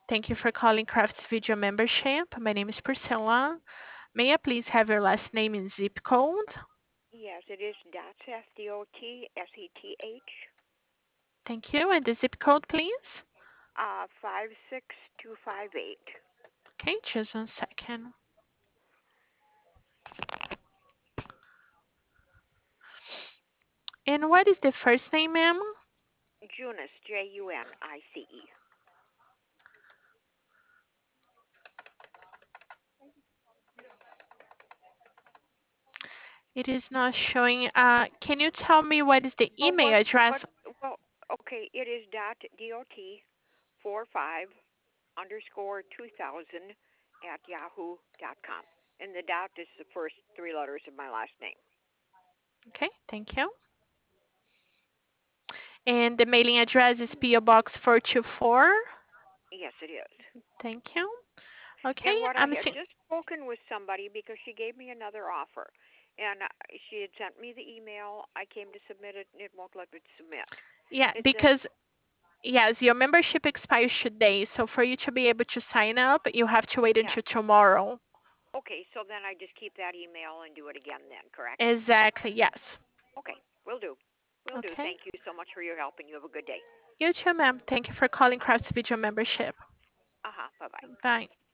Thank you for calling Crafts Video Membership. My name is Priscilla. May I please have your last name and zip code? Yes, it is Dots, Dotseth. Thank you. And the zip code, please? 56258. Okay, just 1 second. And what is the first name, ma'am? Junice, Junice. It is not showing. Can you tell me what is the Oh, email what, address? well, okay, it is dot 45_2000 at yahoo.com. And the dot is the first three letters of my last name. Okay, thank you. And the mailing address is PO Box 424. Yes, it is. Thank you. Okay, And what I I'm had seeing. just spoken with somebody because she gave me another offer. And she had sent me the email. I came to submit it, and it won't let me submit. Yeah, It says, because yes, your membership expires today. So for you to be able to sign up, you have to wait yeah. until tomorrow. Okay, so then I just keep that email and do it again then, correct? Exactly, yes. Okay, will do. Will do. Okay. Thank you so much for your help, and you have a good day. You too, ma'am. Thank you for calling Crafts Video Membership. Bye bye. Bye.